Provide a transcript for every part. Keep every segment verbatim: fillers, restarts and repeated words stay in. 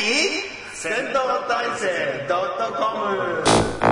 戦闘大戦 .com。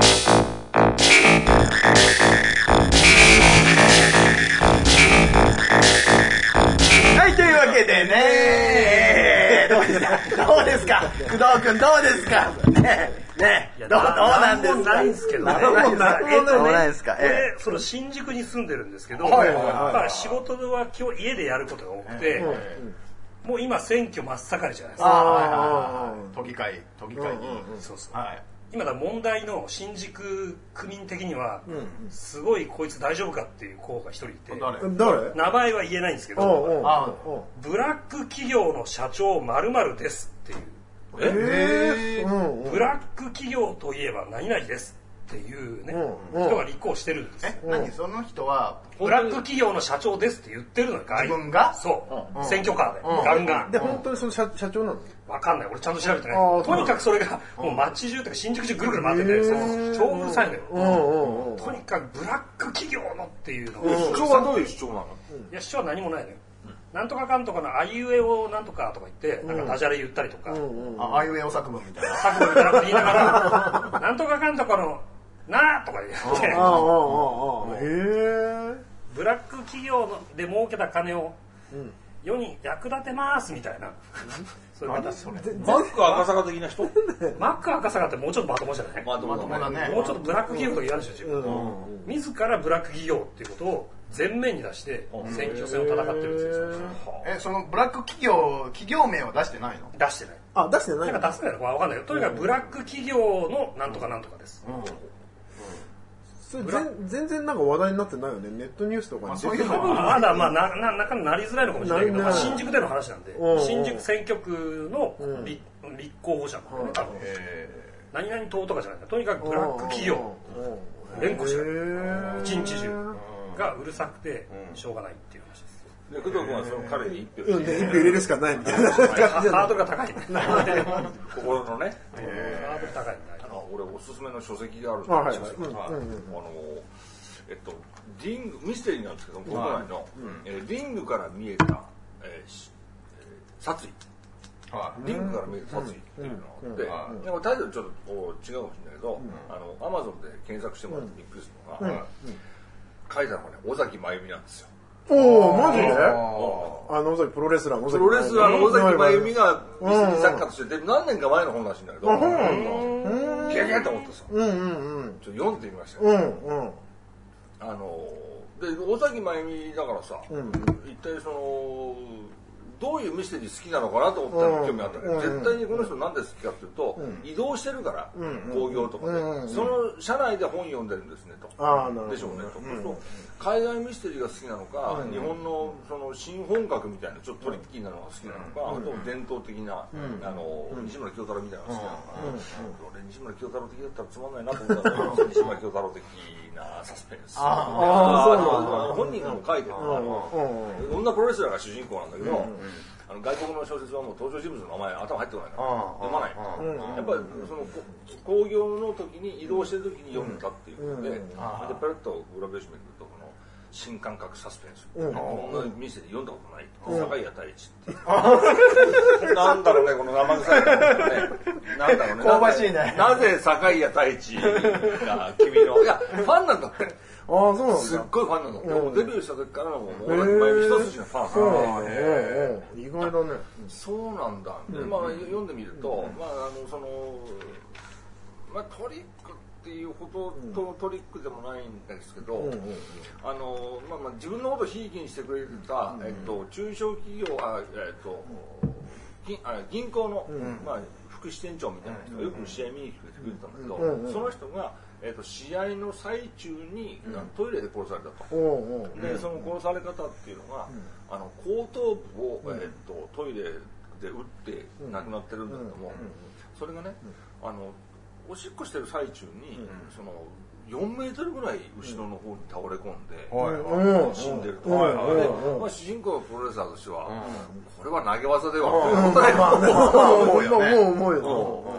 はい、というわけでね、どうですかどうですか工藤くんどうですかねねどうどうなんですか。 ないんですけどね。 なるほどないですか。 これその新宿に住んでるんですけど、まあ仕事は今日家でやることが多くて、もう今選挙真っ盛りじゃないですか。 都議会都議会にそうそう。今だ問題の新宿区民的にはすごいこいつ大丈夫かっていう子が一人いて、 誰？ 名前は言えないんですけど、ブラック企業の社長〇〇ですっていう。 えブラック企業といえば何々ですっていうね、人が立候補してるんです。 え、何その人はブラック企業の社長ですって言ってるのよ。 自分がそう選挙カーでガンガンで本当にその社長なの？ わかんない、俺ちゃんと調べてない。とにかくそれがもう街中とか新宿中ぐるぐる回ってて、超うるさいのよ。とにかくブラック企業のっていうの。 主張はどういう主張なの？ いや主張は何もないのよ。なんとかかんとかのあいうえおなんとかとか言ってなんかダジャレ言ったりとか、 あいうえお作文みたいな作文みたいなこと言いながらなんとかかんとかのなーとか言ってブラック企業で儲けた金を世に役立てますみたいな。 またそれマック赤坂的な人？ マック赤坂ってもうちょっとまともじゃない？ まともだね。 もうちょっとブラック企業とか言わんでしょ自分。自らブラック企業っていうことを前面に出して選挙戦を戦ってるんですよ。 え、そのブラック企業企業名は出してないの？ 出してない。 あ、出してない。 なんか出すかわかんないよ。とにかくブラック企業のなんとかなんとかです。 それ全然なんか話題になってないよね。ネットニュースとかに出てる。 まだまあなななかなりづらいのかもしれないけど、まあ、新宿での話なんで、新宿選挙区の立候補者もね多分何々党とかじゃないんだ。とにかくブラック企業連呼してる一日中がうるさくてしょうがないっていう話です。 で工藤君はその彼に一票入れ、一票入れるしかないみたいな。 ハードルが高い。 心のね。 ハードル高い。 俺おすすめの書籍があるんですけど、あのえっとリングミステリーなんですけど、国内のリングから見えた殺意、リングから見えた殺意っていうので、タイトルちょっと違うかもしれないけど、あのアマゾンで検索してもらってびっくりするのが書いたのがね尾崎真由美なんですよ。 おお、マジで？あの尾崎プロレスラーの尾崎プロレスラーの尾崎真由美がミステリー作家としてで何年か前の本らしいんだけど、キャキャって思ってさ、ちょっと読んでみましたよ。あので尾崎真由美だからさ、一体そのどういうミステリー好きなのかなと思ったら興味あったけど、絶対にこの人なんで好きかっていうと、移動してるから興行とかでその社内で本読んでるんですねとでしょうねと。海外ミステリーが好きなのか、日本のその新本格みたいなちょっとトリッキーなのが好きなのか、あと伝統的なあの西村京太郎みたいなのが好きなのか。俺西村京太郎的だったらつまんないなと思ったら西村京太郎的なサスペンス。本人が書いてる女プロレスラーが主人公なんだけど、あの外国の小説はもう登場人物の名前頭入ってこないから読まない。やっぱりその興行の時に移動してる時に読んだっていうので、でペラッと裏表紙めくるとこの新感覚サスペンス、ミステリー読んだことない坂井太一っていうなんだろうねこの生臭いね、なんだろうね香ばしいね。 なぜ坂井太一が君のいやファンなんだって。 ああ、そうなんだ。 すっごいファンなの。もうデビューした時からのもう尾崎真由美一筋のファン。 そうなんだ。意外だね。 そうなんだ。で、まあ読んでみると、まああのそのまあトリックっていうほどとトリックでもないんですけど、あのまあまあ自分のことをひいきにしてくれたえっと中小企業あえっと銀あ銀行のまあ副支店長みたいな人がよく試合見に来てくれたんだけど、その人がえー、と試合の最中に、うん、トイレで殺されたと、うん、でその殺され方っていうのが、うん、あの後頭部を、えー、とトイレで撃って亡くなってるんだけども、うん、それがね、うん、あのおしっこしてる最中に、うん、そのよんメートルぐらい後ろの方に倒れ込んで、うん、死んでると、はいはいでまあ、主人公のプロレスラーとしては、うん、これは投げ技ではということで思うよね。そ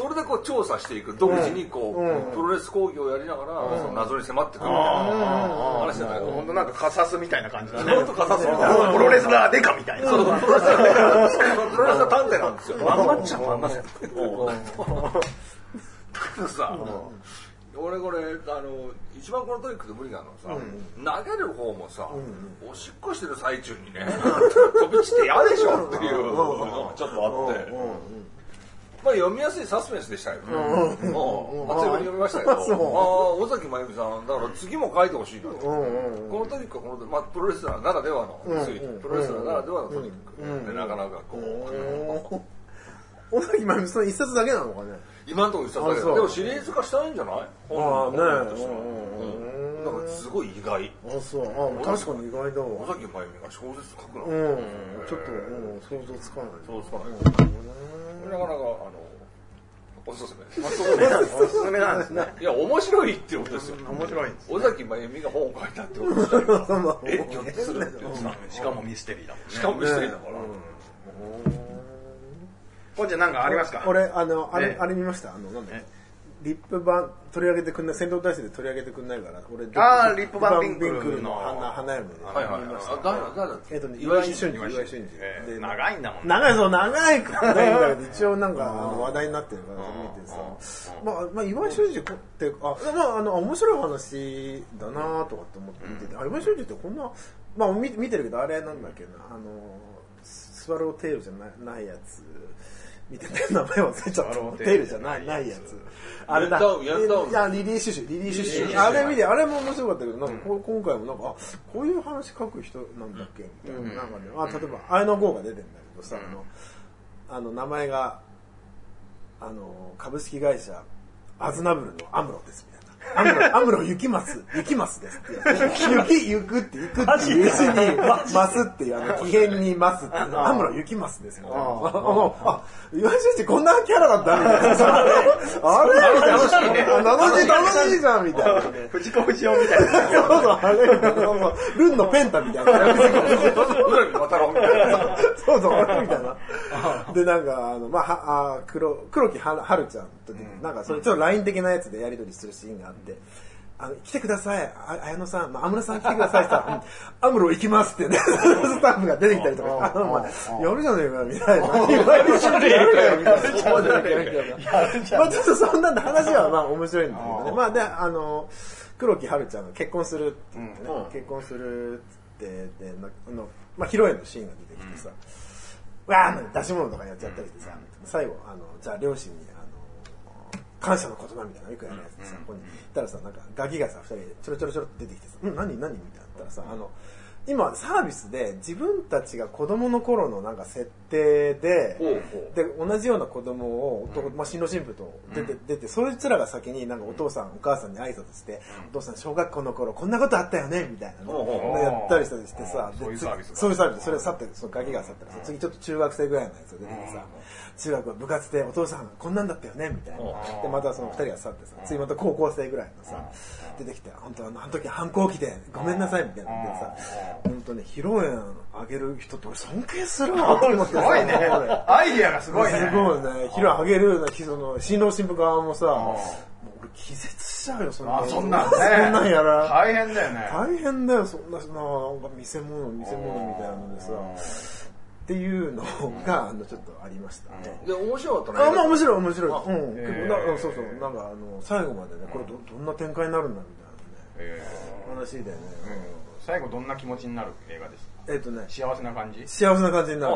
それでこう調査していく、独自にこう、プロレス講義をやりながら、その謎に迫ってくるみたいな話じゃないか。 本当なんかカサスみたいな感じだね。 本当カサスみたいな。 プロレスラーデカみたいな。 そう、プロレスラー、プロレスラー探偵なんですよ。 まんまっちゃまんまっちゃ。 だけどさ、俺これあの一番このトリックで無理なのはさ、投げる方もさ、おしっこしてる最中にね飛び散って嫌でしょっていうのがちょっとあって、まあ読みやすいサスペンスでしたよね。もう初めに読みましたけど、ああ尾崎真由美さんだから次も書いてほしいなと。このトリックはこのまあプロレスラーならではのプロレスラーならではのトリックでなかなかこう。 尾崎真由美さん一冊だけなのかね。 今のところ一冊だけど、でもシリーズ化したいんじゃない？ ああね。 だからすごい意外。 あそう。あ確かに意外だわ。 尾崎真由美が小説書くの。 うん。ちょっと想像つかない。 想像つかない。なかなかあのおすすめ。 おすすめなんですね。 いや面白いってことですよ。 面白いんです。 尾崎真由美が本を書いたってことしたら、えっぎょっとするっていうさ。 しかもミステリーだもんね。 しかもミステリーだから。 こんちゃんなんかありますか？ 俺あのあれあれ見ました。あのなんだっけ。リップ版取り上げてくんない、戦闘大戦で取り上げてくんないから俺ああリップ版ピンクルの花花嫁ではいはいはい。あ誰だ誰だ。 えっとね岩井俊二岩井俊二で長いんだもんね。 長いそう長いくないんだけど一応なんか話題になってるから見てさ、まあまあ岩井俊二ってあまああの面白い話だなとかって思って見てて、あ岩井俊二ってこんなまあ見見てるけどあれなんだっけなあのスワローテールじゃないないやつ。見てて名前忘れちゃった。テールじゃないないやつ。あれだ。いやリリー・シュシュリリー・シュシュ。あれ見てあれも面白かったけどなんか今回もなんかあこういう話書く人なんだっけみたいななんかねあ例えば綾野剛が出てんだけどさあのあの名前があの株式会社アズナブルのアムロですみたいな。アムロ、アムロ行きます、行きますですって。行き、行くって行くっていう字に、ますっていう、あの、奇変にますっていう、アムロ行きますですよ。あ、岩井俊二こんなキャラだったみたいな。あれ楽しいね。楽しい楽しいじゃんみたいな。 藤子不二雄みたいな。 そうそう、あれみたいな。ルンのペンタみたいな。そうそう、あれみたいな。で、なんか、あの、まあ、あ黒、黒木はるちゃんと、なんか、それちょっとライン的なやつでやり取りするシーンがあって、あの、来てください、あ綾野さん、まあ、安室さん来てくださいって言ったら、アムロ行きますってね、スタッフが出てきたりとか、あの、まあ、やるじゃねえか、みたいな。やるじゃねえかよ、みたいな。まあ、ちょっとそんなんで話は、まあ、面白いんだけどね。まあ、で、あの、黒木華ちゃんが結婚するって言ってね、結婚するって言って、で、あの、まあ、披露宴のシーンが出てきてさ、わー出し物とかやっちゃったりしてさ、最後、あの、じゃあ両親に、感謝の言葉みたいなのよくやるやつでさ、ここに行ったらさ、なんかガキがさ、二人ちょろちょろちょろって出てきてさ、うん、何何みたいなったらさ、あの、今サービスで自分たちが子供の頃のなんか設定で、で、同じような子供を、まあ、新郎新婦と出て、出て、そいつらが先になんかお父さん、お母さんに挨拶して、お父さん小学校の頃こんなことあったよねみたいなのやったりしたりしてさ、 そういうサービスそういうサービス、それ去って、そのガキが去ったらさ、次ちょっと中学生ぐらいのやつが出てきてさ、中学部活でお父さんこんなんだったよねみたいな。で、またその二人が去ってさ、次また高校生ぐらいのさ、出てきて、本当あの時反抗期でごめんなさいみたいなのでさ、本当ね、披露宴あげる人って俺尊敬するわと思ってさ、 すごいね。アイディアがすごいね。 すごいね。披露宴あげるその新郎新婦側もさ、もう俺気絶しちゃうよ、そんな。 あ、そんなんね。 そんなんやら。 大変だよね。 大変だよ、そんな、なんか見せ物、見せ物みたいなのでさ。っていうのがあのちょっとありましたね。 で面白かったね。 あ、まあ面白い面白い。うん。結構なそうそうなんかあの最後までねこれどどんな展開になるんだみたいなね話でね。 最後どんな気持ちになる映画ですか？ えっとね幸せな感じ？ 幸せな感じになる。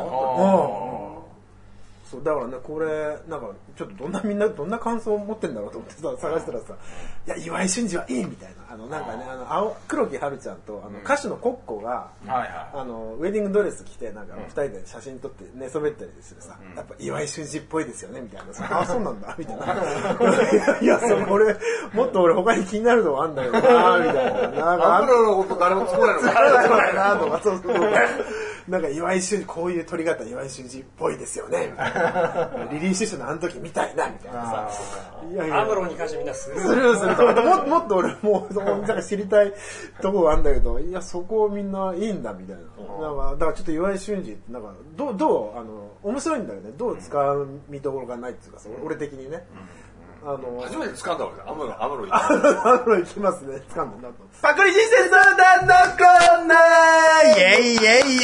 そうだからねこれなんかちょっとどんなみんなどんな感想を持ってんだろうと思ってさ探したらさ、いや岩井俊二はいいみたいなあのなんかねあの青黒木華ちゃんとあの歌手のコッコが、うん、あのウェディングドレス着てなんか二人で写真撮って寝そべったりするさ、うん、やっぱ岩井俊二っぽいですよねみたいなさ、あそうなんだみたいな。いやそれ俺もっと俺他に気になるのあんだけどなみたいな。なんかアムロのこと誰も作らないのかなとかそうそう。 なんか岩井俊二、こういう撮り方岩井俊二っぽいですよねみたいなリリー・シュシュのあの時みたいなみたいなさ、 いやいやアムロに関してみんなするするするとももっと俺もうなんか知りたいところがあるんだけど、いやそこみんないいんだみたいな、なんかだからちょっと岩井俊二なんかどうどうあの面白いんだよね、どう使う見どころがないっていうかさ、俺的にね、あの初めて掴んだわけだ。アムロ、アムロ行アムロ行きますね、掴んだなと。 パクリ人生相談のコーナーイェイイェイイェイイェイイェイ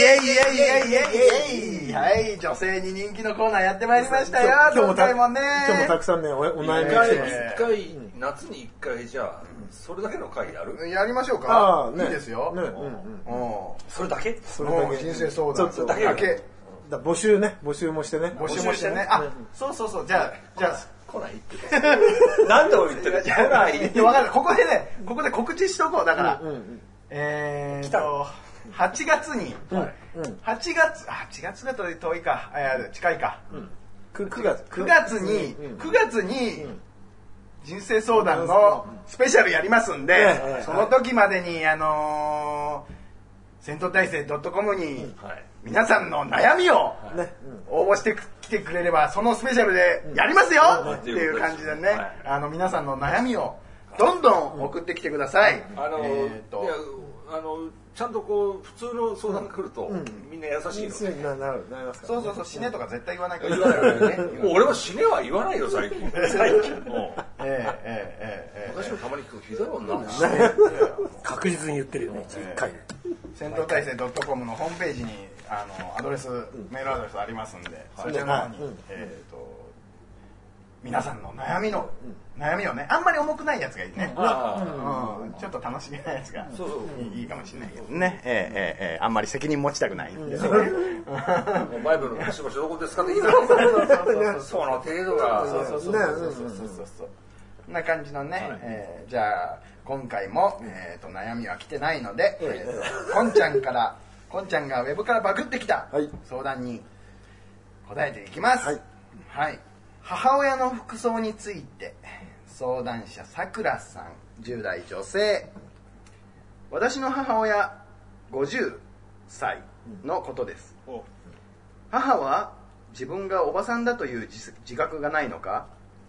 イェイイェイ、はい、女性に人気のコーナーやってまいりましたよ。 今日もた今回もね、 今日もたくさんね、おお悩み一回、 来てます。 一回、夏に一回じゃあ、それだけの回やる？ やりましょうか。 ああ、ね、 いいですよ。 ね、うんうん。 それだけ？ それだけ。 人生相談ちょっとだけ。 だ募集ね、募集もしてね。 募集もしてね。あ、そうそうそう。じゃあ、じゃあ、 来ないって何度も言ってる。来ない。 いや、わかんない。ここでね、ここで告知しとこう。だから、 うんうん、 えーっと、はちがつに、はちがつ、はちがつだと遠いか、近いか。 くがつ。 くがつに、くがつに、人生相談のスペシャルやりますんで、その時までに、あのー、戦闘大生 .com に、皆さんの悩みを応募してきてくれれば、そのスペシャルでやりますよっていう感じでね、あの皆さんの悩みをどんどん送ってきてください。 あの、えー、といやあのちゃんとこう普通の相談が来ると、うん、みんな優しいのね。 ななるなりますか、ね。 そうそうそう、死ねとか絶対言わないから。 言わないからね。もう俺は死ねは言わないよ最近。最近。ええええええ。 私もたまに聞く膝論なんだ。 確実に言ってるよね。一回。 戦闘大生 .com のホームページにあのアドレス、メールアドレスありますんで、そちらの方に、えっと皆さんの悩みの、悩みをね、あんまり重くないやつがいいね。うん、ちょっと楽しげなやつがいいかもしれないけどね。ええええあんまり責任持ちたくないんで。 バイブルのしばしどこですか的な。その程度が。 そうそうそうそうそうそう。こんな感じのね、えー、じゃあ今回も、えー、と悩みは来てないので、えー、とこんちゃんからこんちゃんがウェブからバグってきた相談に答えていきます。はい、はい、母親の服装について相談者さくらさん、じゅう代女性。私の母親ごじゅっさいのことです。うん、母は自分がおばさんだという自覚がないのか、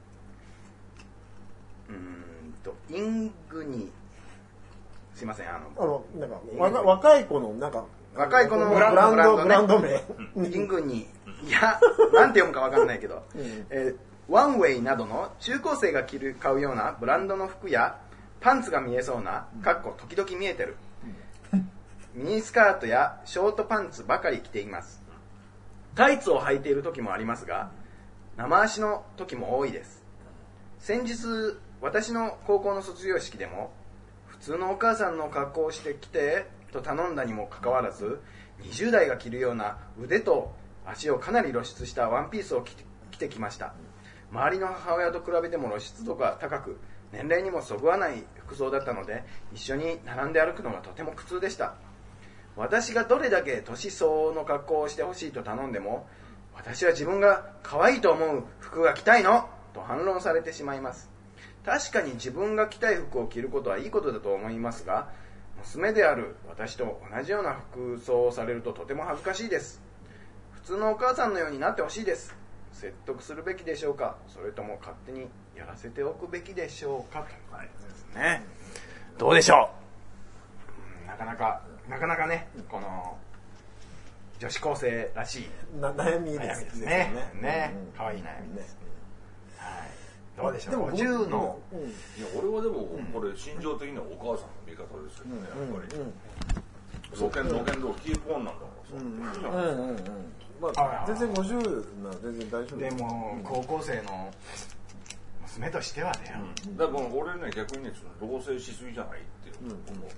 うーんとイングにすいません、あのあのなんか若若い子のなんか若い子のブランドブランド、ね、ブランド名イングにいやなんて読むかわかんないけど、うんえー、ワンウェイなどの中高生が着る買うようなブランドの服やパンツが見えそうなかっこ時々見えてるミニスカートやショートパンツばかり着ています。タイツを履いている時もありますが生足の時も多いです。先日私の高校の卒業式でも普通のお母さんの格好をしてきてと頼んだにもかかわらずにじゅう代が着るような腕と足をかなり露出したワンピースを着て、着てきました。周りの母親と比べても露出度が高く年齢にもそぐわない服装だったので一緒に並んで歩くのがとても苦痛でした。私がどれだけ年相応の格好をしてほしいと頼んでも私は自分が可愛いと思う服が着たいのと反論されてしまいます。確かに自分が着たい服を着ることはいいことだと思いますが娘である私と同じような服装をされるととても恥ずかしいです。普通のお母さんのようになってほしいです。説得するべきでしょうか、それとも勝手にやらせておくべきでしょうかということですね。どうでしょう。なかなかなかなかね、この女子高生らしいな悩みですね。ね、可愛い悩みです。はい。どうでしょう。ごじゅうの、 いや俺はでもこれ心情的にはお母さんの味方ですけどね、やっぱり。ロケンロケンロキープオンなんだからさ。 まあ全然ごじゅうな全然大丈夫。 でも高校生の娘としてはだよ。 だから俺ね逆にね同棲しすぎじゃないって思う。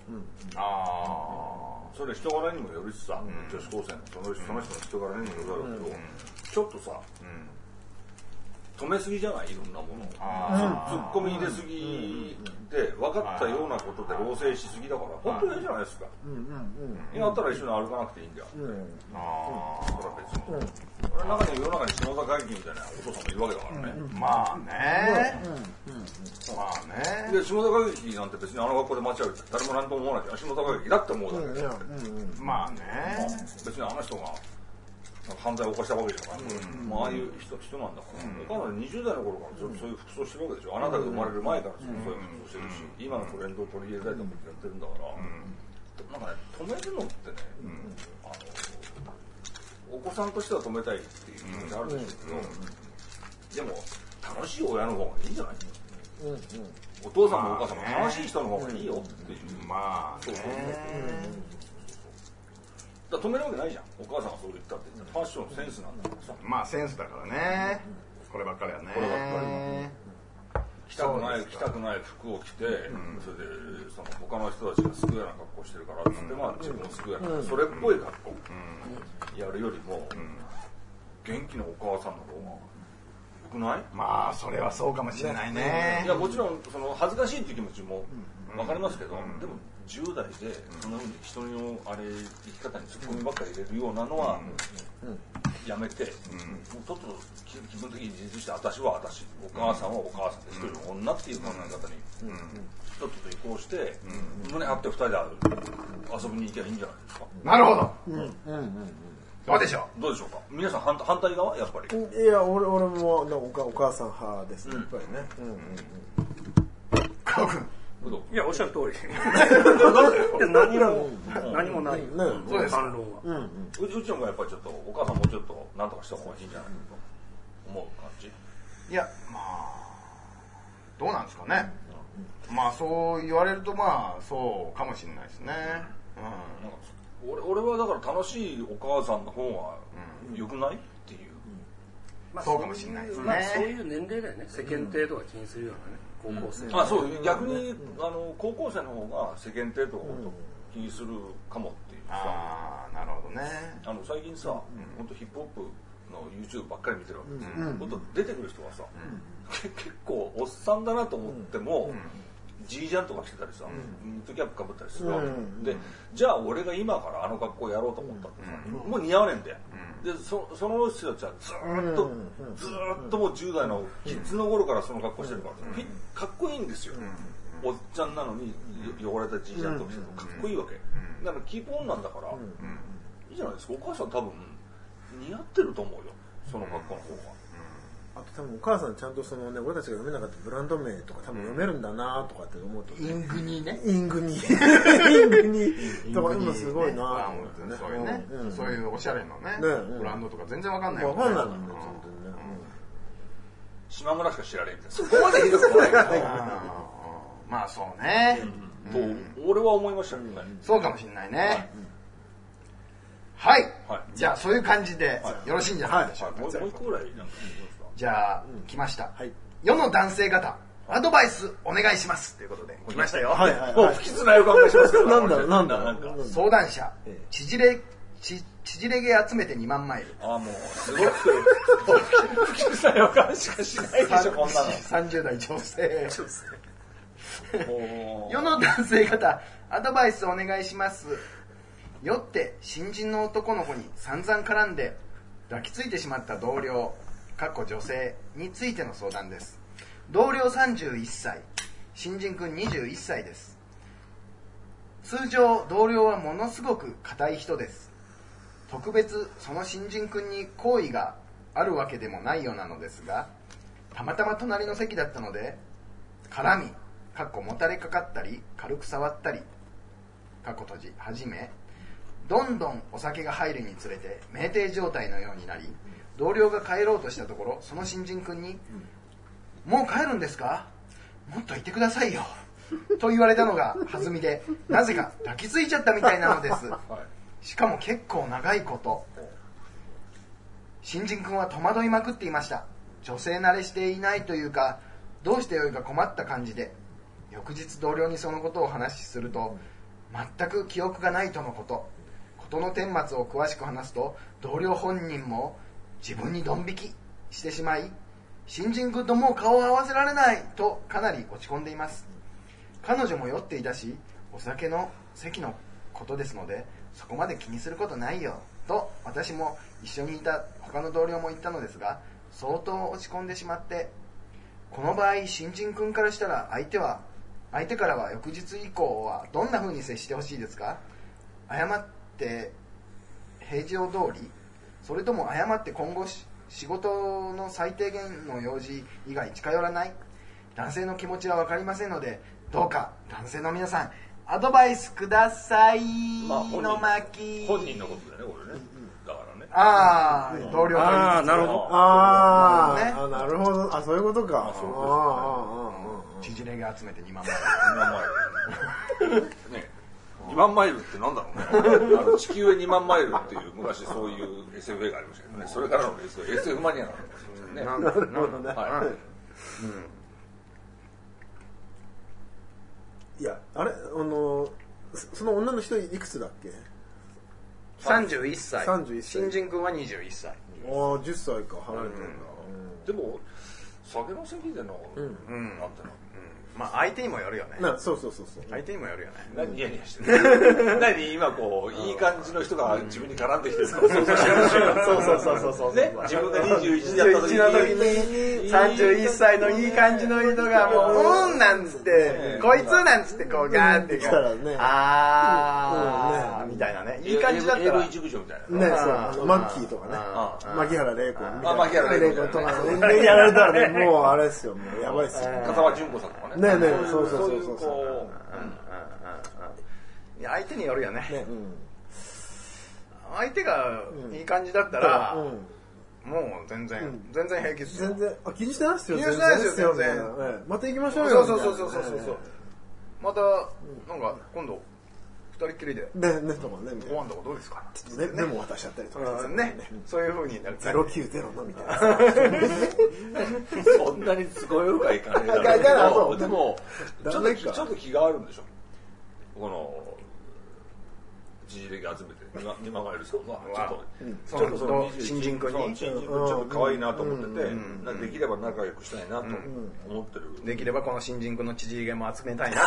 ああ。それ人柄にもよるしさ、女子高生のその人の人柄にもよるだろうけど、ちょっとさ。止めすぎじゃない、いろんなものを。ツッコミ入れすぎで分かったようなことで同棲しすぎだから本当にいいじゃないですか。やったら一緒に歩かなくていいんだよ。ああ、それは別に。これ中に世の中に下田会議みたいなお父さんもいるわけだからね。 まあね。まあね。 で下高劇なんて別にあの学校で間違えて誰も何とも思わないけど下高劇だって思うだけで、 うんうん、まあね、 別にあの人が犯罪を犯したわけじゃない、うんまあ、ああいう人人なんだから、うん、彼女にじゅう代の頃からずっとそういう服装してるわけでしょ、あなたが生まれる前からそういう服装してるし、うん、今のトレンドを取り入れたいと思ってやってるんだから、うん、なんかね止めるのってね、うん、あのお子さんとしては止めたいっていう気持ちあるでしょうけど、うんうん、でも楽しい親の方がいいんじゃない、うんうん、お父さんもお母さんも楽しい人の方がいいよっていう、まあそうそうね、だ止めるわけないじゃん、お母さんがそう言ったって言ったらファッションのセンスなんだからさ、 まあセンスだからね、こればっかりはね、 こればっかりは着たくない着たくない服を着て、うん、それでその他の人たちがスクエアな格好してるからっつって、うん、まあ自分もスクエアな、うん、それっぽい格好、うん、やるよりも、うん、元気なお母さんの方がよくない？ まあそれはそうかもしれないね。 いやもちろんその恥ずかしいっていう気持ちもわかりますけど、うん、でもじゅう代でそんなふうに人のあれ生き方にツッコミばっかり入れるようなのはやめて、うん、もうちょっと気分的に自立して、私は私、お母さんはお母さんで一人の女っていう考え方にちょっと移行して、うん、胸張って二人で遊びに行けばいいんじゃないですか。 なるほど、うんうんうん、どうでしょうどうでしょうか皆さん反反対側やっぱり。 いや 俺, 俺もお母さん派ですね、やっぱりね、うんうんうん、 黒君いやおっしゃる通り何も何もない、 うん、そうです反論は、うんうん、 うちうちの子はやっぱりちょっとお母さんもうちょっと何とかした方がいいんじゃないと思う感じ。いやまあどうなんですかね、うん、まあそう言われるとまあそうかもしれないですね、 うん、俺, 俺はだから楽しいお母さんの方が良くない、うん、っていう、 まあ、そうかもしれないですね、 まあ、そういう年齢だよね、世間体とか気にするようなね、高校生、 うん、あそう逆にあの高校生の方が世間体とか気にするかもっていうさ、 ああなるほどね、 あの最近さ、うん、本当ヒップホップの YouTube ばっかり見てるわけですよ、うん、本当出てくる人はさ、うん、結構おっさんだなと思っても、うんジージャンとかしてたりさ、うん、ニットキャップかぶったりするわけ、うん、でじゃあ俺が今からあの格好やろうと思ったってさ、うん、もう似合わねえんだよ、うん、で そ, その人たちはずーっと、うん、ずーっともうじゅう代のキッズの頃からその格好してるから、うん、かっこいいんですよ、うん、おっちゃんなのに汚れたジージャンとかしてるとかっこいいわけ、うん、だからキープオンなんだから、うん、いいじゃないですか。お母さん多分似合ってると思うよその格好の方が。 あと多分お母さんちゃんとそのね、俺たちが読めなかったブランド名とか多分読めるんだなとかって思うと、 イングニね、 イングニイングニとか今すごいなと思ってね、 そういうね、うん、そういうおしゃれのね、ねブランドとか全然わかんないわかんないもんね、 本当にね、 島村しか知られんけどそこまでひどくないからまあそうね、 と俺は思いましたけどね。 そうかもしれないね。はい、じゃあそういう感じでよろしいんじゃないでしょうか。 もう一個ぐらいなんかじゃあ、うん、来ました、はい、世の男性方アドバイスお願いしますということで来ましたよ。 はいはいはい、 もう不吉な予感がしますけどなんだろうなんだろう相談者、ええ、縮れち縮れ毛集めてにまんマイル。 ああもうすごく不吉な予感しかしないでしょこんなの。 さんじゅう代女性世の男性方アドバイスお願いします。酔って新人の男の子に散々絡んで抱きついてしまった同僚かっこ女性についての相談です。同僚さんじゅういっさい、新人くんにじゅういっさいです。通常同僚はものすごく固い人です。特別その新人くんに好意があるわけでもないようなのですが、たまたま隣の席だったので絡みかっこもたれかかったり軽く触ったりかっこ閉じ始め、どんどんお酒が入るにつれて酩酊状態のようになり、同僚が帰ろうとしたところ、その新人君に、うん、もう帰るんですか？もっといてくださいよと言われたのが弾みで、なぜか抱きついちゃったみたいなのです、はい、しかも結構長いこと。新人君は戸惑いまくっていました。女性慣れしていないというか、どうしてよいか困った感じで、翌日同僚にそのことを話しすると、全く記憶がないとのこと。事の顛末を詳しく話すと、同僚本人も自分にドン引きしてしまい、新人君ともう顔を合わせられないとかなり落ち込んでいます。彼女も酔っていたし、お酒の席のことですのでそこまで気にすることないよと私も一緒にいた他の同僚も言ったのですが、相当落ち込んでしまって、 この場合新人君からしたら相手は相手からは翌日以降はどんな風に接してほしいですか？謝って平常通り、それとも謝って今後仕事の最低限の用事以外近寄らない？男性の気持ちは分かりませんので、どうか男性の皆さんアドバイスください。 まあ、本人の巻本人のことだよね、これね。だからね。 ああ、同僚とああ、なるほど。 あねあ、なるほど。あ、そういうことか。 そういうああ、 縮れが集めてにまんまにまんマイル。ね。にまんマイルってなんだろうね。あの地球へにまんマイルっていう昔そういう エスエフ 映画ありましたけどね。それからの エスエフ マニアなんですよね。 なるほどね。 はい。 いや、あれ、あの、その女の人いくつだっけ？ さんじゅういっさい。 さんじゅういっさい新人君はにじゅういっさい。 ああ、じゅっさいか、離れてるんだ。 でも、酒の席での、 うん。 なんていうの、 まあ相手にもよるよね。 な、そうそうそうそう。 相手にもよるよね。 何ニヤニヤしてる何今こう、いい感じの人が自分に絡んできてるのを想像してる。 そうそうそうそうそう。 ね、自分がにじゅういちだった時にじゅういちの時にさんじゅういっさいのいい感じの人がもう、うんなんつって、こいつなんつってこうガーって来たらね。 あー、みたいなね。いい感じだったら。 エーブイ 熟女みたいな。 ね、そう、マッキーとかね。牧原玲子みたいな。 あ牧原玲子とかね。やられたらね、もうあれですよ、もうやばいっすよ。 風間純子さんとかね。 ねえねえ、そうそうそうそう。 こいや相手によるよね。 ね、 相手がいい感じだったら、もう全然、全然平気ですよ。 全然、あ、気にしてないっすよ。 気にしてないですよ、全然。 また行きましょうよ。 そうそうそうそうそうそう。また、なんか、今度、二人っきりで、 ね、ね、とかね、 ご飯とかどうですかね、メモ渡しちゃったりとか。 ね、そういう風になる。 ゼロきゅうゼロのみたいな。 そんなにすごい深い感じだいやそうけど、でも、ちょっとちょっと気があるんでしょ。この、じじれ集めて、にまんマイルさんは、ちょっと、ちょっとその新人君に、 新人君ちょっと可愛いなと思ってて、できれば仲良くしたいなと思ってる。 できればこの新人君の縮れも集めたいな。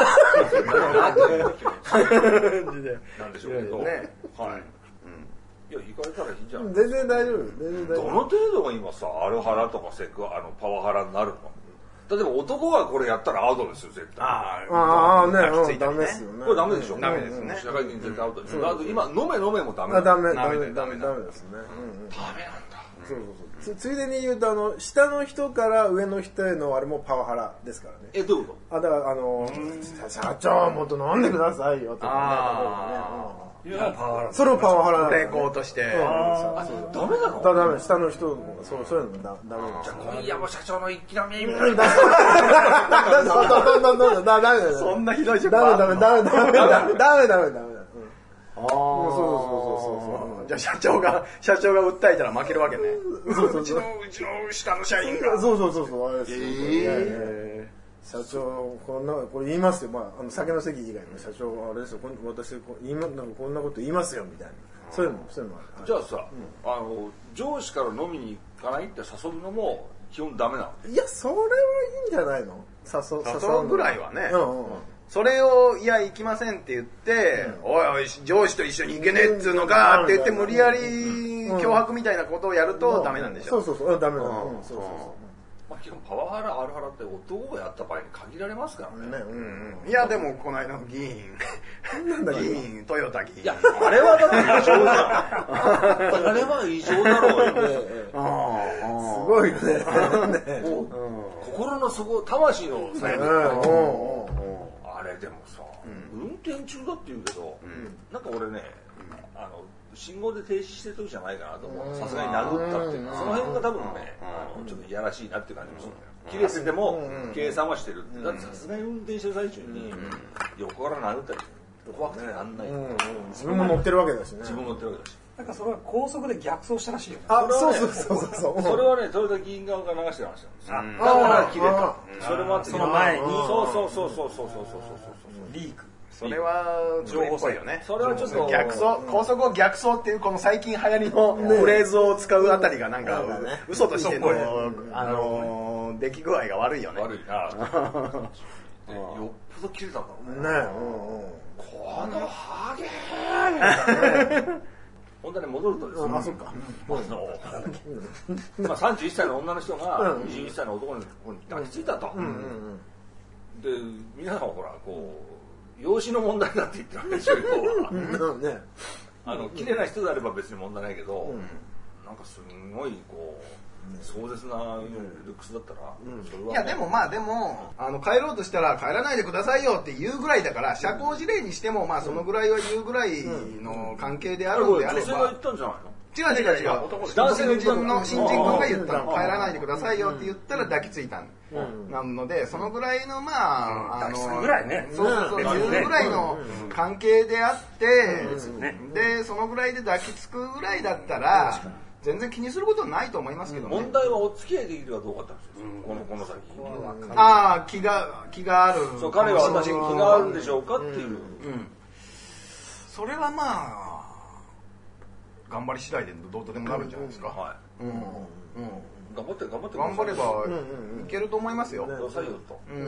なんでしょうけど、はい。いや、行かれたらいいんじゃない？ 全然大丈夫。全然大丈夫。 どの程度が今さ、アルハラとかセクあのパワハラになるの？例えば男がこれやったらアウトですよ、絶対。 あああ、ね、ダ抱きついたりねメですよね。 これダメでしょ？ ダメですね。 社会人絶対アウトですよ。あと今、飲め飲めもダメあ、ダメ、 ダメダメ、ダメ、 ダメダメですね。 ダメなんだ。 そうそうそう。ついでに言うと、あの、下の人から上の人へのあれもパワハラですからね。 え、どういうこあ、だから、あの、社長、もっと飲んでくださいよ、とかあいうのはパワハラ。 それをパワハラなんだよ抵抗として。 と？ダメなの？ だダメ、下の人も、そう、そういうのもだダメじゃあ今夜も社長の一気飲みみたいな。 ダメだよ。 そんなひどい状況ダメダメダメダメダメダメダメダメ。 ああ、 そうそうそうそう。 じゃあ社長が、社長が訴えたら負けるわけね。うちの、うちの下の社員が。 そうそうそうそう、あれですよ。 え社長、こんな、これ言いますよ。まあ、あの、酒の席以外の社長、あれですよ、こん私、こ言いま、なんかこんなこと言いますよ、みたいな。そういうのも、そういうのもある。 じゃあさ、あの、上司から飲みに行かないって誘うのも基本ダメなの？ いや、それはいいんじゃないの？誘う、 誘うぐらいはね。 うんうん。 それを、いや、行きませんって言って、おいおい、上司と一緒に行けねえっつうのかって言って、無理やり脅迫みたいなことをやるとダメなんでしょ。 そうそうそう、ダメだ。うん、そうそうそまあ基本パワハラ、アルハラって男がやった場合に限られますからう。 ね。 ね、うん。 いや、でも、この間の議員、 なんだっけ議員、豊田議員。 いや、あれはだって異常だ。あれは異常だろうよ。 すごいよね。 心の底、魂のさ、 うん。 あれでもさ、運転中だって言うけど、なんか俺ね、あの、信号で停止してる時じゃないかなと思う。さすがに殴ったっていうのは、その辺が多分ね、あのちょっといやらしいなっていう感じもするんだよ。切れてても計算はしてる。だってさすがに運転してる最中に横から殴ったり怖くてやんない。 自分も乗ってるわけだしね。 自分も乗ってるわけだし。 なんかそれは高速で逆走したらしいよね。 あ、そうそうそうそう。 それはね、豊田議員側が流してましたよ。 うんだから切れた。それもあって、 その前にそうそうそうそうそうそうそうそうリーク。 それは、情報っぽいよね。 それはちょっと逆走、高速を逆走っていうこの最近流行りのフレーズを使うあたりがなんか、嘘としての、あの、出来具合が悪いよね。 悪いな。よっぽど切れたんだろうね。 ねこのハゲーみたいなね。 本題に戻るとですね、 あ、そっか。 まあさんじゅういっさいの女の人がにじゅういっさいの男の子に抱きついたと。で、皆さんはほら、こう、養子の問題だって言ってるわけですよ、ね。あの、綺麗な人であれば別に問題ないけど、なんかすごい、こう、壮絶なルックスだったら、それは。 いや、でもまあ、でも、あの、帰ろうとしたら帰らないでくださいよって言うぐらいだから、社交辞令にしても、まあ、そのぐらいは言うぐらいの関係であるのであれば。 女性が言ったんじゃないの？ 違う違う違う。男性の新人の新人君が言ったの。帰らないでくださいよって言ったら抱きついたんなので、そのぐらいのまあ、 あの、抱きつくぐらいね。 そうそうそう、言うぐらいの関係であって、で、そのぐらいで抱きつくぐらいだったら、全然気にすることはないと思いますけどね。 問題はお付き合いできるかどうかって話ですよ。この、この先。 ああ、気が、気がある。 そう、彼は私に気があるんでしょうかっていう。うん。 それはまあ、頑張り次第でどうとでもなるんじゃないですか。はい。うん。うん。 頑張って頑張って頑張ればいけると思いますよ。 くださいよと。うん。うん。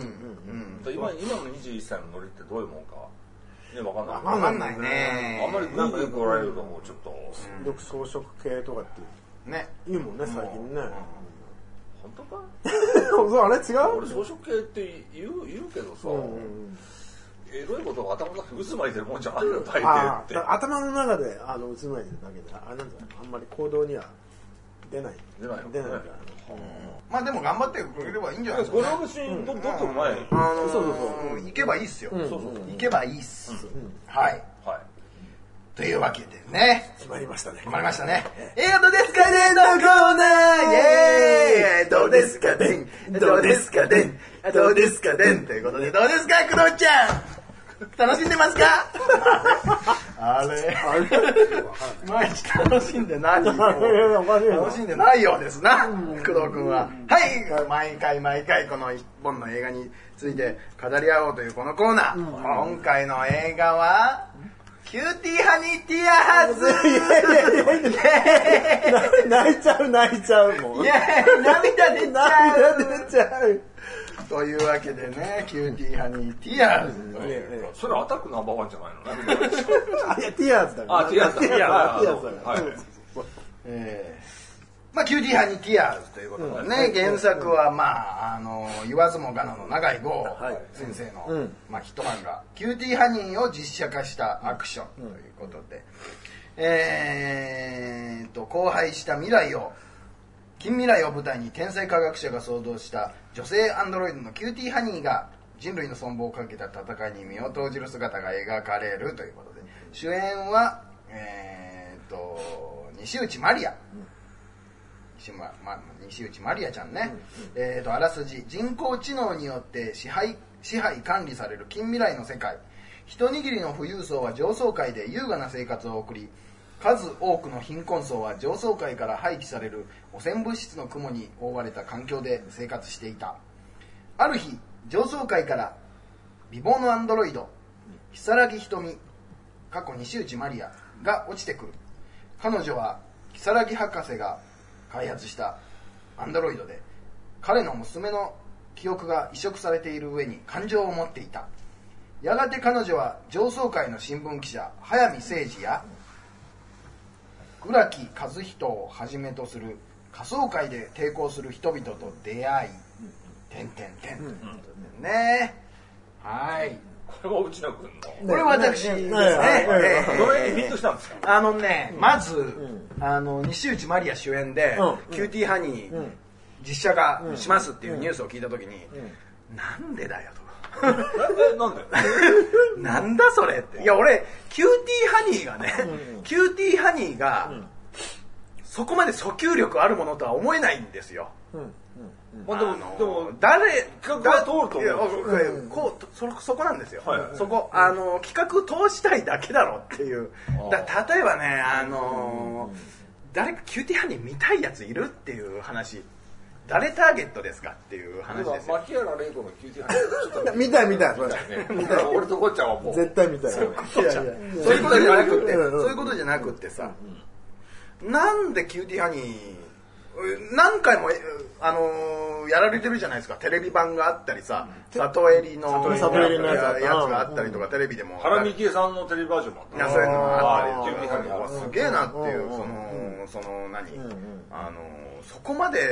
今、今のにじゅういっさいのノリってどういうもんか。ね、わかんない。 わかんないね。 あんまりグイグイ来られるともうちょっと。 よく装飾系とかってね。 言うもんね、最近ね。 本当か？ そう、あれ違う？ 俺装飾系って言う、言うけどさ、エロいことが頭の中に渦巻いてるもんじゃん、あるの大抵って。 頭の中であの渦巻いてるだけで、あれなんじゃない？あんまり行動には出ない。 出ないよ。 出ないから。 まあでも頑張ってくれればいいんじゃないですか。 これは別にどっともない。 そうそうそう。行けばいいっすよ。そうそうそう。行けばいいっす。はい。はい。というわけでね。 決まりましたね。 決まりましたね。映画どうですかねのコーナーイェーイどうですかねどうですかねどうですかねということで、どうですか工藤ちゃん楽しんでますかあれあれ毎日楽しんでないよ。楽しんでないようですな、工藤君は。はい、毎回毎回この一本の映画について語り合おうというこのコーナー。今回の映画は、キューティーハニーティアーズ泣いちゃう泣いちゃうもん。 いや涙出ちゃう涙出ちゃうというわけでね、キューティーハニーティアーズ。 それアタックナンバーワンじゃないの？ いや、ティアーズだから。 あ、ティアーズだ。ティアーズだ。はい。 えーまあ、キューティーハニーティアーズということでね、原作はまあ、あの、言わずもがなの永井豪先生の、まあ、ヒット漫画、キューティーハニーを実写化したアクションということで、えーと、荒廃した未来を、近未来を舞台に天才科学者が創造した女性アンドロイドのキューティーハニーが人類の存亡をかけた戦いに身を投じる姿が描かれるということで、主演は、えーと、西内まりや。西, まま、西内まりやちゃんね、うんうん、えーとあらすじ、人工知能によって支配支配管理される近未来の世界。一握りの富裕層は上層階で優雅な生活を送り、数多くの貧困層は上層階から廃棄される汚染物質の雲に覆われた環境で生活していた。ある日、上層階から美貌のアンドロイド如月瞳過去西内まりやが落ちてくる。彼女は如月博士が開発したアンドロイドで、彼の娘の記憶が移植されている上に感情を持っていた。やがて彼女は上層階の新聞記者早見誠二や浦木和人をはじめとする下層階で抵抗する人々と出会い、てんてんてんね。はい。 これは内野君の。 これは私ですね。 どの辺にヒットしたんですか？ あのね、まず、あの、西内まりや主演で、キューティーハニー実写化しますっていうニュースを聞いたときに、なんでだよと。 なんでなんだそれって。いや、俺、キューティーハニーがね、キューティーハニーが、そこまで訴求力あるものとは思えないんですよ。 まあ、でも、でも誰企画が通ると思う、こう そ, そこなんですよ、はい、そこあの企画通したいだけだろっていう。だ例えばね、あの誰かキューティーハニー見たいやついるっていう話。誰ターゲットですかっていう話ですよ。 牧原玲子のキューティーハニーちょっと見たい見たい見たい。俺とこっちゃんはもう絶対見たい。 そういうことじゃそういうことじゃなくてそういうことじゃなくてさ、なんでキューティーハニー何回もあのやられてるじゃないですか。テレビ版があったりさ、里襟のやつがあったりとか、テレビでも原幹恵さんのテレビバージョンもあった。 そういうのがあったりとか、すげえなっていう、そのその何、あのそこまで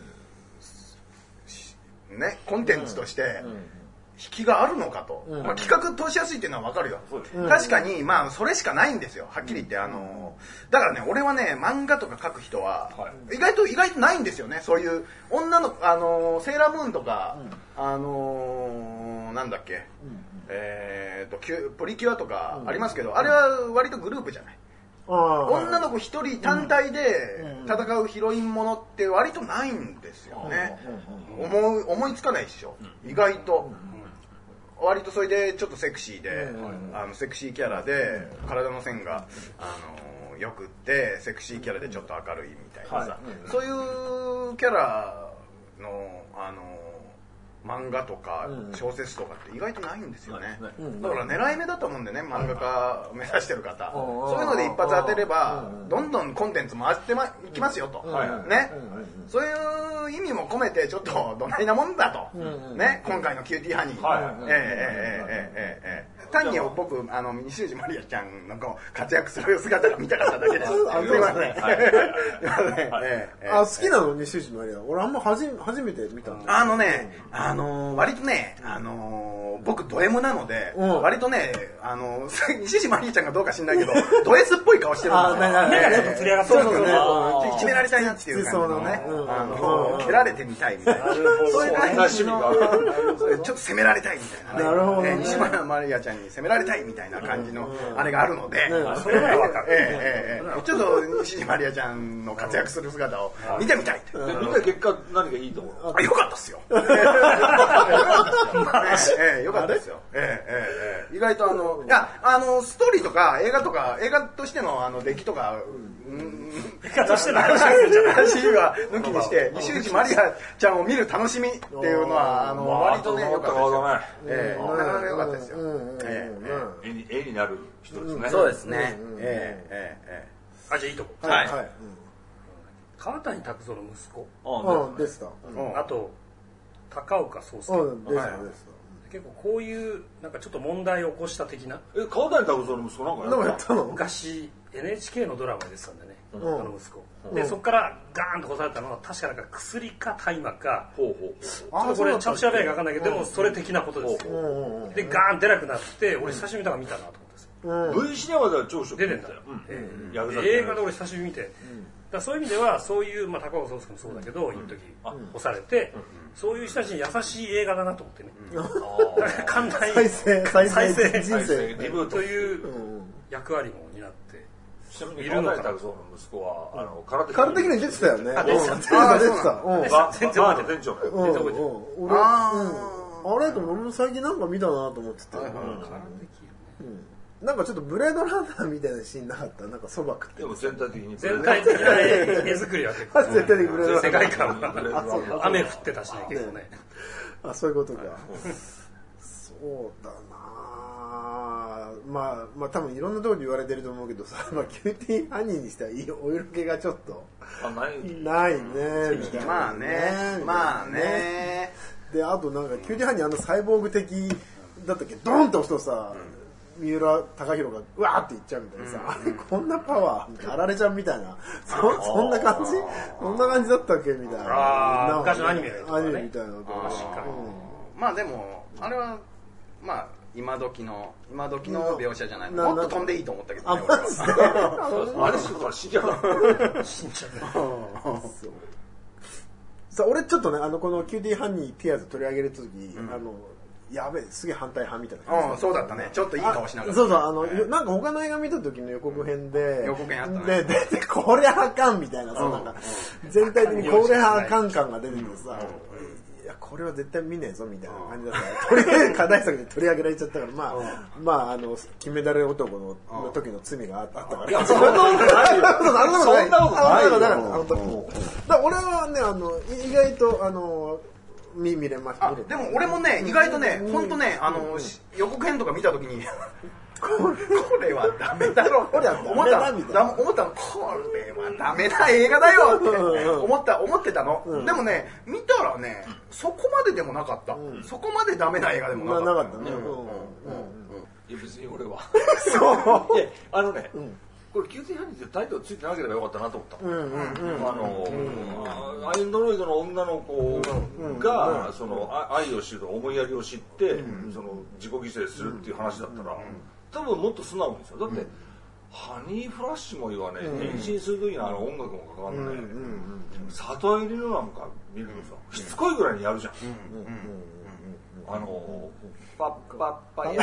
ねコンテンツとして引きがあるのかと、まあ、企画通しやすいっていうのは分かるよ、うん、確かにまあそれしかないんですよはっきり言って。あのだからね俺はね漫画とか描く人は意外と意外とないんですよね。そういう女のあのセーラームーンとか、うん、あのなんだっけ、うん、えーとプリキュアとかありますけど、うん、あれは割とグループじゃない。女の子一人単体で戦うヒロインものって割とないんですよね。思い思いつかないでしょ意外と。割とそれでちょっとセクシーで、あのセクシーキャラで体の線があのよくってセクシーキャラでちょっと明るいみたいなさ、そういうキャラのあの漫画とか小説とかって意外とないんですよね。だから狙い目だと思うんでね、漫画家目指してる方、そういうので一発当てればどんどんコンテンツ回っていきますよとね。そういう意味も込めてちょっとどないなもんだとね、今回のキューティーハニー。ええええええええ単に僕あの西内まりあちゃんのこう活躍する姿が見たかっただけです。すいません。 あ、好きなの西内まりあ。俺あんま初めて見たんだ。 あのね、あの割とね、あの僕ド M なので割とね、あの西内まりあちゃんがどうか知んないけどド S っぽい顔してるんですよ。 目がね、つり上がってるんですよね。 決められたいなっていう感じのね、あの蹴られてみたいみたいな、そういう感じのちょっと攻められたいみたいな。 なるほど。 西村まりあちゃんに攻められたいみたいな感じのあれがあるので、 それは分かる。ちょっと西まりあちゃんの活躍する姿を見てみたい。 みんな結果何がいいと思う？ あ、よかったっすよ。よかったですよ。意外とあのいやあのストーリーとか映画とか映画としてのあの出来とか映画としての話は抜きにして西内まりあちゃんを見る楽しみっていうのはあの割とね良かったですよ。なかなか良かったですよ。 絵になる人ですね。 そうですね。ええええ。 あ、じゃあいいとこ。 はい。 川谷拓三の息子。 ああ、でした。 あと高岡壮介。 でしたでした。 結構こういうなんかちょっと問題を起こした的な。 え、川谷拓三の息子なんかやったの？ 昔 エヌエイチケー のドラマでしたんでね、あの息子。でそこからガーンと干されたのは確かなんか薬か大麻か。ほうほう。ちょっとこれちゃんと調べないか分かんないけど、でもそれ的なことですよ。でガーン出なくなって、俺久しぶりだから見たなと思って。 V シネマでは超ショック出てんだよ。映画で俺久しぶりに見て。だそういう意味ではそういうまあ高岡壮介もそうだけど、一時干されて、そういう人たちに優しい映画だなと思ってね。寛大再生再生人生という役割も担って。 ちなみに川谷拓三の息子はあの空手空手に出てたよね。 あ、出てた。 出てた。 全然覚えてない。 店長の。 全然覚えてない。 俺あれと俺も最近なんか見たなと思ってて。なんかちょっとブレードランナーみたいなシーンなかった。なんかそば食って。 でも全体的に全体的な絵作りは結構全体的にブレードランナー。 世界観は雨降ってたしね結構ね。 あ、そういうことか。そうだな。まあまあ多分いろんなところで言われてると思うけどさ、まあキューティーハニーにしてはお色気がちょっとないね。 まあね、まあね。 であとなんかキューティーハニーあのサイボーグ的だったっけ、ドーンと押すとさ。三浦貴大がうわーっていっちゃうみたいなさ、あれこんなパワーあられちゃんみたいな、そそんな感じそんな感じだったっけみたいな。 ああ、昔のアニメアニメみたいなのとか。 まあでもあれはまあ今時の今時の描写じゃないの。もっと飛んでいいと思ったけどね。 あ、マジで。 あれするから死んじゃう。 死んじゃう。さあ俺ちょっとねあのこのキューティーハニーティアーズ取り上げるときあの。やべえすげえ反対派みたいな感じ。ああそうだったね。ちょっといい顔しながら。 そうそうあの、なんか他の映画見た時の予告編で予告編あったね。 ででこれあかんみたいなさ、なんか全体的にこれあかん感が出ててさ、いやこれは絶対見ねえぞみたいな感じだった。とりあえず課題作で取り上げられちゃったから、まあまああの金メダル男の時の罪があったから。いやそんなことないよ。そんなことない。そんなことない。あの時も。だ俺はねあの意外とあの。見見れました。 でも俺もね意外とね本当ねあの予告編とか見た時にこれはダメだろこれはダメだみたいな思ったのこれはダメな映画だよって思った思ってたの、うん、でもね見たらねそこまででもなかった、うん、そこまでダメな映画でもなかった、 まあ、なかったね、うんうんうん、 いや別に俺はそういやあのね、うんこれキューティーハニーってタイトルついてなければよかったなと思った、うんうんうん、あの、うん、アンドロイドの女の子が、うん、その愛を知る思いやりを知って、うん、その自己犠牲するっていう話だったら、うん、多分もっと素直ですよだって、うん、ハニーフラッシュも言わね変身する時のあの音楽もかかんない、うん、里入りのなんか見るとさしつこいぐらいにやるじゃん、うんうんあのパッパッパヤ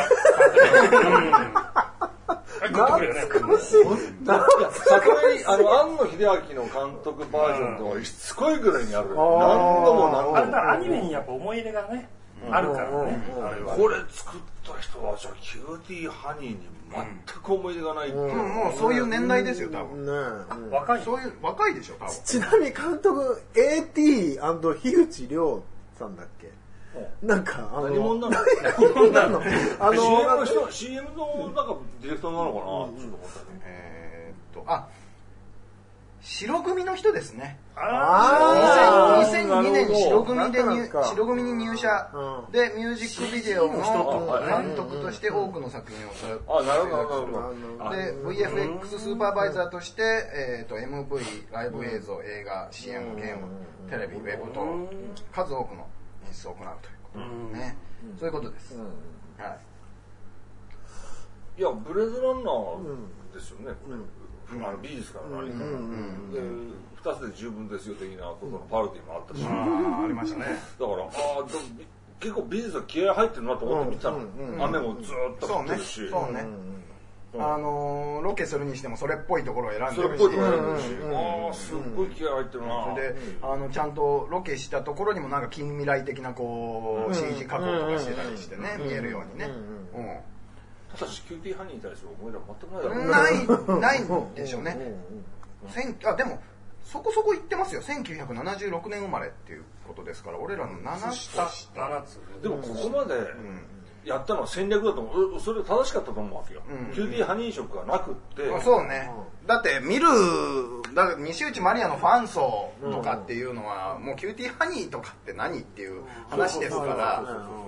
懐かしい。 なんか先ほどあの庵野秀明の監督バージョンとかしつこいぐらいにある。何度も何度も。 あれだアニメにやっぱ思い入れがね、うん、あるからね。 これ作った人はじゃあキューティーハニーに全く思い入れがないっていう。 うん、もうそういう年代ですよ多分。ね、 うん、若いそういう若いでしょ多分。 ちなみに監督 エーティー& 樋口亮さんだっけ？なんかあの何者なの何者なのあの シーエム の人 シーエム のなんかディレクターなのかな、うん、ちょっと思ったねえー、っとあ白組の人ですねああにせんにねん白組で白組に入社、うん、でミュージックビデオの監督として多くの作品を制作するで ブイエフエックス スーパーバイザーとして、えー、と エムブイ ライブ映像映画 シーエム ゲームテレビウェブと数多くの演出を行うということ、ねうん、そういうことです、うんはい、 いやブレードランナーですよね、うん、あの美術から何か、うん、でふたつで十分ですよ的なことのパロディもあったし、うん、 あ, ありましたねだからあ結構美術は気合入ってるなと思って見たの、うんうん、雨もずっと降ってるしそうねそうね、うん、あのー、ロケするにしてもそれっぽいところを選んでるしそれっぽいところを選んでるし、うん、ああすっごい気合入ってるな、 うん、それであのちゃんとロケしたところにもなんか近未来的なこう、うん、シージー 加工とかしてたりしてね、うん、見えるようにね、うんうん、 ただしキューティーハニーに対する思い出は全くないだろうないないんでしょうねあでもそこそこ言ってますよせんきゅうひゃくななじゅうろくねん生まれっていうことですから俺らのななつでもここまで、うんやったのは戦略だと思うそれ正しかったと思うわけよ、うん、キューティーハニー色がなくってそうね、うん、だって見るだから西内まりやのファン層とかっていうのは、うん、もうキューティーハニーとかって何っていう話ですからだから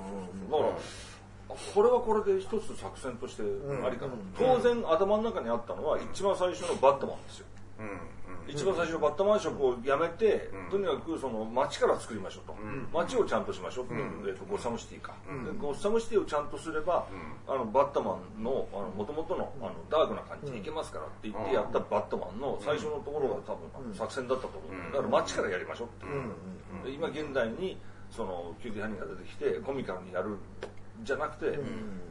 これはこれで一つ作戦としてありかな、うん、当然頭の中にあったのは一番最初のバットマンですよ、うん一番最初のバットマン色をやめて、うん、とにかくその街から作りましょうと、うん、街をちゃんとしましょうって、うんえー、とゴッサムシティか、うん、でゴッサムシティをちゃんとすれば、うん、あのバットマンのもともとのあのダークな感じにいけますからって言ってやったバットマンの最初のところが多分、うん、作戦だったと思う、うん、だから街からやりましょうって、うん、で今現代にそのキューティーハニーが出てきてコミカルにやるじゃなくて、うん、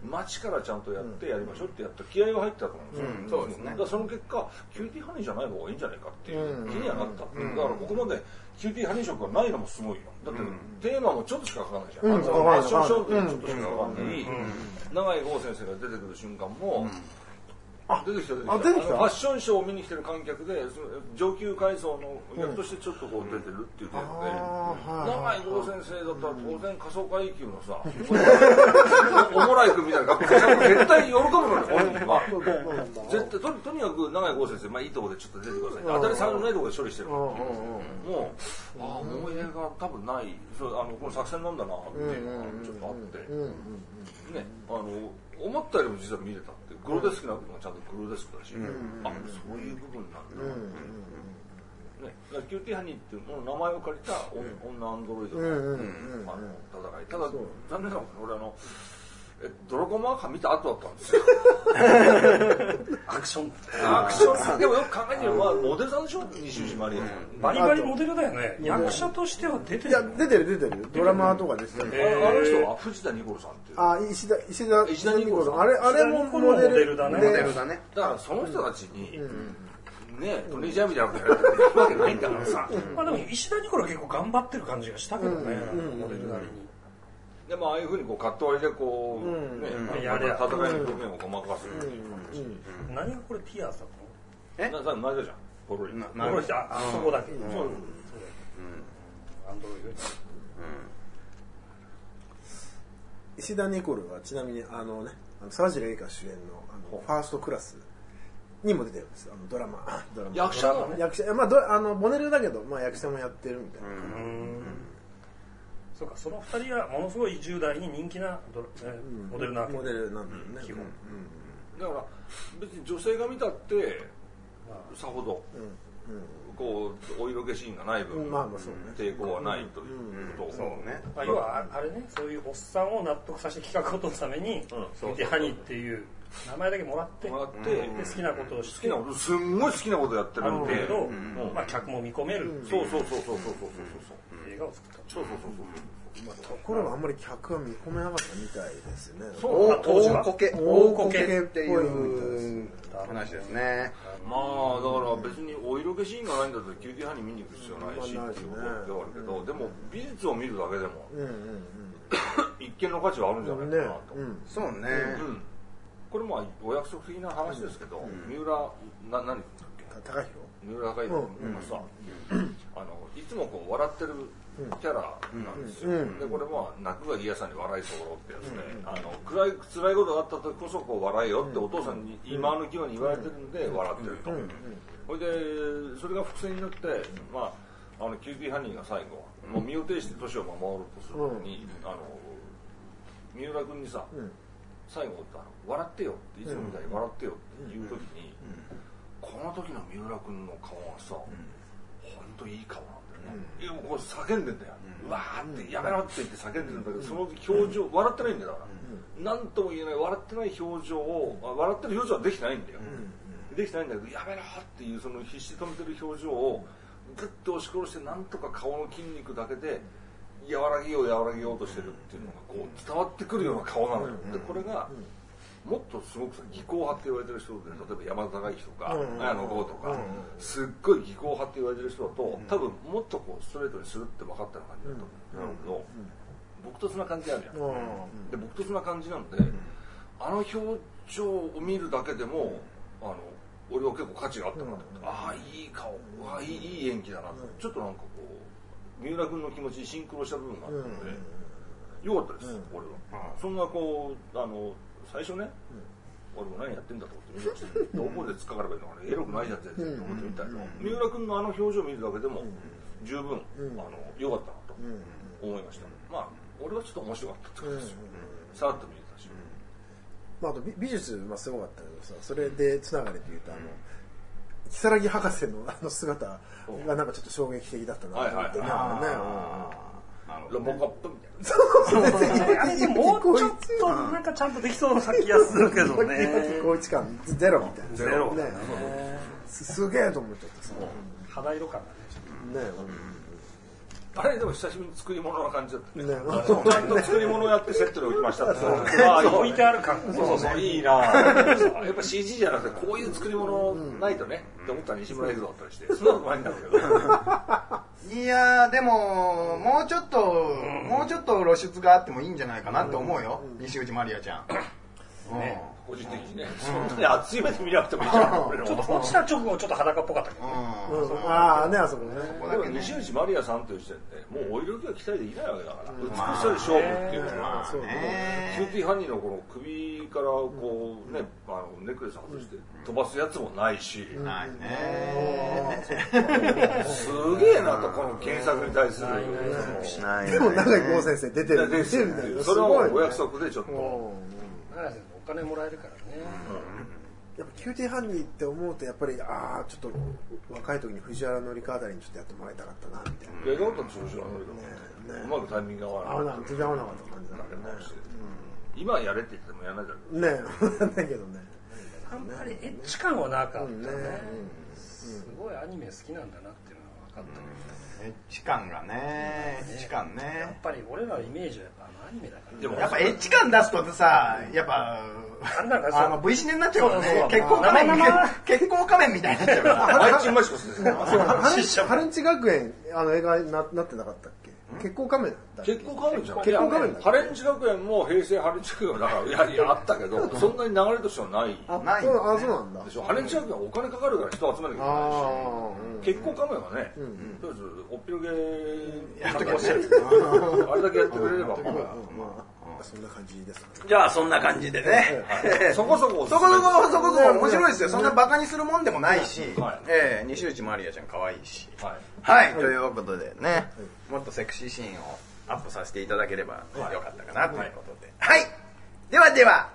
街からちゃんとやってやりましょうってやった気合が入ってたと思うんですよ、うん、そうですね、だからその結果キューティーハニーじゃない方がいいんじゃないかっていう気にはなった、うん、だからここまでキューティーハニー色がないのもすごいよだって、うん、テーマもちょっとしか書かないじゃん、うん、ファッションショーってちょっとしか書かない、うん、永井豪先生が出てくる瞬間も、うん出てきた出てきた出てきたファッションショーを見に来てる観客で上級階層の役としてちょっとこう出てるっていう点で、うん、永井豪先生だったら当然仮想階級のさおもらい君みたいな学校絶対喜ぶのね本人は絶対 と, とにかく永井豪先生、まあ、いいとこでちょっと出てください当たり障りのないとこで処理してるもうああ思い入れが多分ないそうあのこの作戦なんだなっていうのがちょっとあってねあの思ったよりも実は見れたってグロデスクな部分がちゃんとグロデスクだし、うん、あそういう部分なんだ、うんね、キューティーハニーっていうもの名前を借りた女アンドロイドの、うん、あの戦いただ残念ながら俺あのえドラゴンマーカー見た後だったんですよアクションアクションでもよく考えてみればモデルさんでしょ西内まりやさんバリバリモデルだよね役者としては出てるいや出てる出てるドラマーとかですね、 えー、あの人は藤田ニコルさんっていうあ石田石田石田ニコルさんあれあれもモデルだねモデルだねだからその人たちに、うんね、トニージャーみたいなことやってるわけないんだからさまあでも石田ニコルは結構頑張ってる感じがしたけどね、うんうん、モデルなりにでもああいうふうにこうカット割りでこう、うんねうん、やれ戦いの表現をごまかす、うんうん、何がこれティアーズだったのえなさ泣いたじゃんポロリポロリあそこだけ、うん、そうそうだよ、うん、アンドロイド、 石田ニコルはちなみにあのねあの沢尻エリカ主演のあのファーストクラスにも出てるんですあのドラマドラマ役者なの？ 役者まあどあのモデルだけどまあ役者もやってるみたいな。 そうかそのふたりはものすごいじゅう代に人気なドラ、えー、モデルなわけモデルなんだよね。 基本。 だから別に女性が見たってさほどこうお色気シーンがない分、 まあまあそうね、 抵抗はないということを、 そうね、 まあ、要はあれねそういうおっさんを納得させて企画を取るためにキューティーハニーっていう名前だけもらってもらって、 で好きなことをして好きなことすんごい好きなことやってるんで、 けど、まあ、客も見込めるっていう、 そうそうそうそうそうそうそう映画を作ったそうそうそうそうまあ、ところがあんまり客は見込めなかったみたいですよね。 そう大こけ大こけっていう話ですね。 まあだから別にお色気シーンがないんだったらキューティーハニー見に行く必要ないしっていうことではあるけど、でも美術を見るだけでも一見の価値はあるんじゃないかなと。 そうね。 これもお約束的な話ですけど、三浦な何だっけ？ 高弘。 三浦貴大君がさ、あのいつもこう笑ってるキャラなんですよ。でこれは泣くが嫌さに笑いそろってやつで、あの暗い辛いことがあった時こそこう笑えよってお父さんに今の際に言われてるんで笑ってると。それでそれが伏線になってまああのキューティーハニーが最後もう身を挺して年を守ろうとするのに、あの三浦君にさ。最後あの笑ってよっていつもみたいに笑ってよって言う時に、この時の三浦君の顔がさ、本当いい顔なんだよね。いやもうこう叫んでんだよ。うわーってやめろって言って叫んでるんだけど、その表情笑ってないんだよだから。なんとも言えない笑ってない表情を笑ってる表情はできてないんだよ。できてないんだけどやめろっていうその必死で止めてる表情をグッと押し殺してなんとか顔の筋肉だけで。和らぎよう和らぎようとしてるっていうのがこう伝わってくるような顔なのよ。でこれがもっとすごくさ技巧派って言われてる人で例えば山田孝之とか綾野剛とかすっごい技巧派って言われてる人だと多分もっとこうストレートにするって分かったような感じだと思うんだけど朴突な感じあるじゃん。で朴突な感じなんであの表情を見るだけでもあの俺は結構価値があったなと思って、ああいい顔、ああいいいい演技だなと、ちょっとなんかこう三浦君の気持ちにシンクロした部分があったので、よかったです、俺は。そんなこうあの最初ね、俺も何やってんだと思って見ましたけど、どこで突っかかればいいのかね、エロくないじゃん全然と思ってみたいな。三浦君のあの表情を見るだけでも十分あの良かったなと思いました。まあ俺はちょっと面白かったってことですよ。さらっと見れたし。 まあ、あと 美, 美術はすごかったけどさ、それでつながりというとあの如月博士のあの姿がなんかちょっと衝撃的だったなと思ってね。 ロボコップみたいな。 あれでももうちょっとなんかちゃんとできそうな気がするけどね。 高一感ゼロみたいな。 ゼロね。す, すげえと思っちゃってさ。 肌色感がね。ちょっとね。 あれでも久しぶりに作り物な感じだったね。 ね、 ちゃんと作り物をやってセットで置きましたって。 ああ、置いてある感。 そうそうそう、いいな。やっぱ シージー じゃなくてこういう作り物ないとね、って思ったら西村映像だったりして、そんなことないんだけど。 いやーでももうちょっともうちょっと露出があってもいいんじゃないかなって思うよ、西内まりあちゃん。 ね、個人的にね、そんなに熱い目で見なくてもいいじゃん。 ちょっと落ちた直後ちょっと裸っぽかったけど。 ああね、あそこね。 でも西内まりあさんという時点でもうお色気は期待できないわけだから、美しさで勝負っていうのは、キューティーハニーのこの首からこうね、あのネックレス外して飛ばすやつもないし、 ないね。 すげえなとこの原作に対する。 でも永井豪先生出てる。出てるんだよ。 それはお約束でちょっと。 お金もらえるからね。 やっぱキューティーハニーって思うとやっぱりああちょっと若い時に藤原紀香あたりにちょっとやってもらいたかったなみたいな。 いや、だったんですよ、藤原紀香。うまくタイミングが合わなかった。 全然合わなかった感じだったね。 今やれって言ってもやらないだろう。 ねえ、やんないけどね。 あんまりエッチ感はなかったね。すごいアニメ好きなんだなっていうのは分かったね。 エッチ感がね、エッチ感ね。 やっぱり俺らのイメージはやっぱアニメだから。 でもやっぱエッチ感出すとさ、やっぱあの V シネになっちゃうからね。結婚仮面結婚仮面みたいになっちゃうから。 愛知マシコスですね。 ハルンチ学園あの映画に な, なってなかったっけ？結構仮面だっけ？ 結構仮面じゃん。 結構仮面だっけ？ ハレンチ学園も平成ハレンチ学園だから、いやいやあったけど、そんなに流れとしてはない。 あ、 ないそうあそうなんだ。 でしょ。ハレンチ学園はお金かかるから人集めなきゃいけないし、結構仮面はね、とりあえずおっぴろげやっときましあれだけやってくれれば、まあ、そんな感じですかね。 じゃあそんな感じでね、 そこそこそこそこそこそこ面白いですよ。そんなバカにするもんでもないし、 はいええ西内まりあちゃん可愛いし、 はいはい、ということでね、もっとセクシーシーンをアップさせていただければよかったかなということで、はい、ではでは